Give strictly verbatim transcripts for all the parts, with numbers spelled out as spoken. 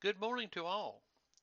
Good morning to all.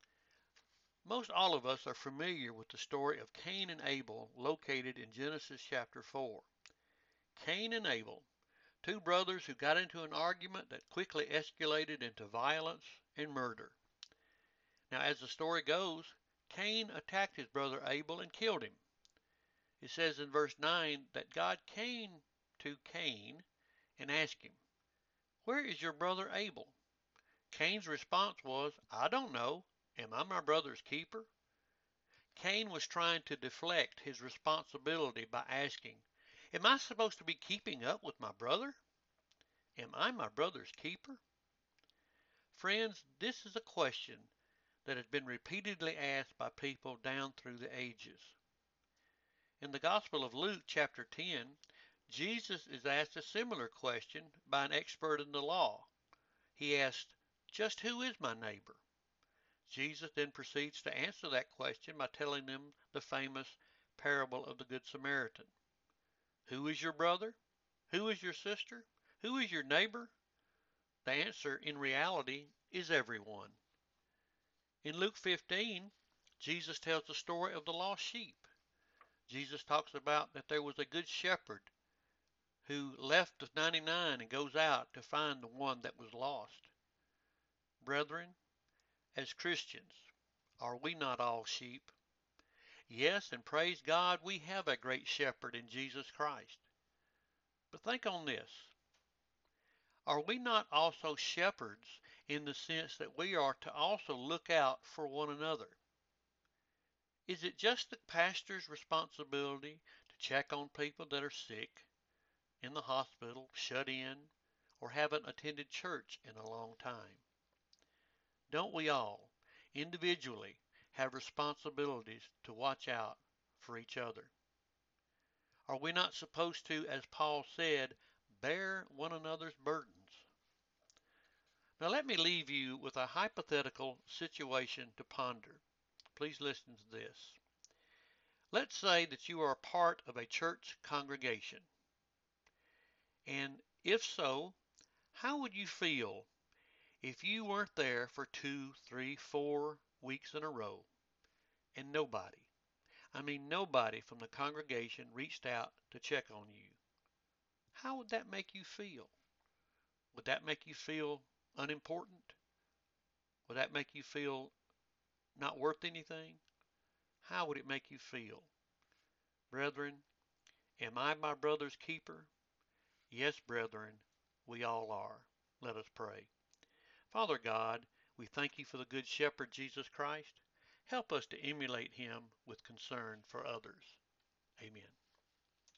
Most all of us are familiar with the story of Cain and Abel located in Genesis chapter four. Cain and Abel, two brothers who got into an argument that quickly escalated into violence and murder. Now, as the story goes, Cain attacked his brother Abel and killed him. It says in verse nine that God came to Cain and asked him, "Where is your brother Abel?" Cain's response was, "I don't know. Am I my brother's keeper?" Cain was trying to deflect his responsibility by asking, "Am I supposed to be keeping up with my brother? Am I my brother's keeper?" Friends, this is a question that has been repeatedly asked by people down through the ages. In the Gospel of Luke, chapter ten, Jesus is asked a similar question by an expert in the law. He asked, "Just who is my neighbor?" Jesus then proceeds to answer that question by telling them the famous parable of the Good Samaritan. Who is your brother? Who is your sister? Who is your neighbor? The answer, in reality, is everyone. In Luke fifteen, Jesus tells the story of the lost sheep. Jesus talks about that there was a good shepherd who left the ninety-nine and goes out to find the one that was lost. Brethren, as Christians, are we not all sheep? Yes, and praise God, we have a great shepherd in Jesus Christ. But think on this. Are we not also shepherds in the sense that we are to also look out for one another? Is it just the pastor's responsibility to check on people that are sick, in the hospital, shut in, or haven't attended church in a long time? Don't we all, individually, have responsibilities to watch out for each other? Are we not supposed to, as Paul said, bear one another's burdens? Now let me leave you with a hypothetical situation to ponder. Please listen to this. Let's say that you are part of a church congregation. And if so, how would you feel if you weren't there for two, three, four weeks in a row and nobody, I mean nobody from the congregation reached out to check on you? How would that make you feel? Would that make you feel unimportant? Would that make you feel not worth anything? How would it make you feel? Brethren, am I my brother's keeper? Yes, brethren, we all are. Let us pray. Father God, we thank you for the Good Shepherd Jesus Christ. Help us to emulate him with concern for others. Amen.